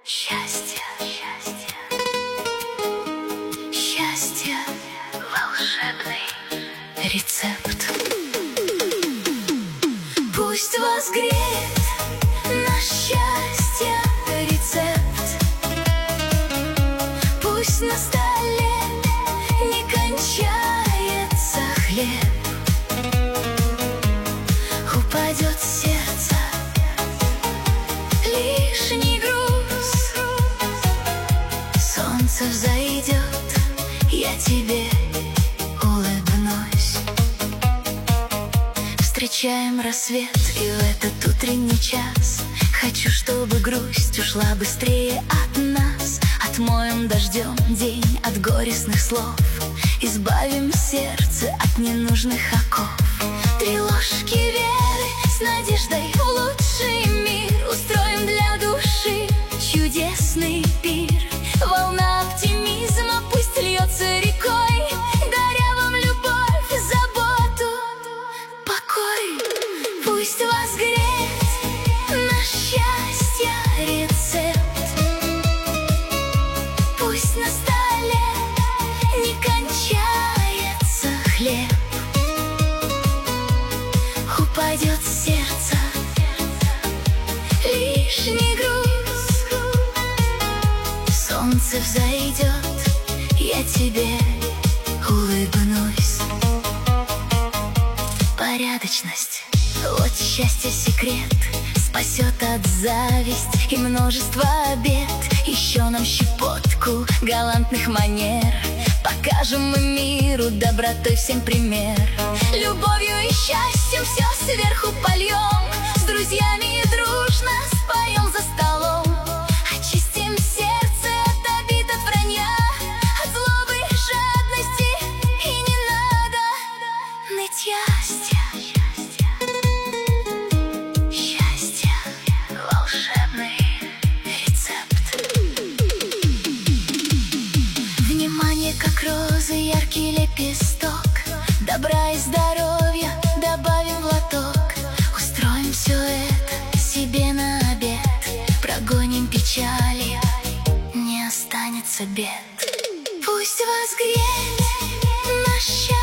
Счастье, счастье, счастье, волшебный рецепт. Пусть вас греет наш счастье рецепт. Пусть на столе не кончается хлеб. Упадет сердце лишний груз. Солнце взойдет, я тебе улыбнусь. Встречаем рассвет, и в этот утренний час хочу, чтобы грусть ушла быстрее от нас. Отмоем дождем день от горестных слов, избавим сердце от ненужных оков. 3 ложки веры с надеждой в лучший мир устроим для души чудесный пир. Волна оптимизма пусть льется рекой, даря вам любовь, заботу, покой. Пусть вас греет наш счастье рецепт. Пусть на столе не кончается хлеб. Упадет сердце лишний груз. Солнце взойдет, я тебе улыбнусь. Порядочность, вот счастье секрет, спасет от зависти и множества бед. Еще нам щепотку галантных манер, покажем мы миру добротой всем пример. Любовью и счастьем все сверху польем, с друзьями и дружно споем за столом. Очистим сердце от обид, от вранья, от злобы, жадности, и не надо нытья. Счастье, волшебный рецепт. Внимание, как розы, яркий лепесток, добра и здоровья добавим в лоток. Устроим все это себе на обед, прогоним печали, не останется бед. Пусть вас греет наш счастье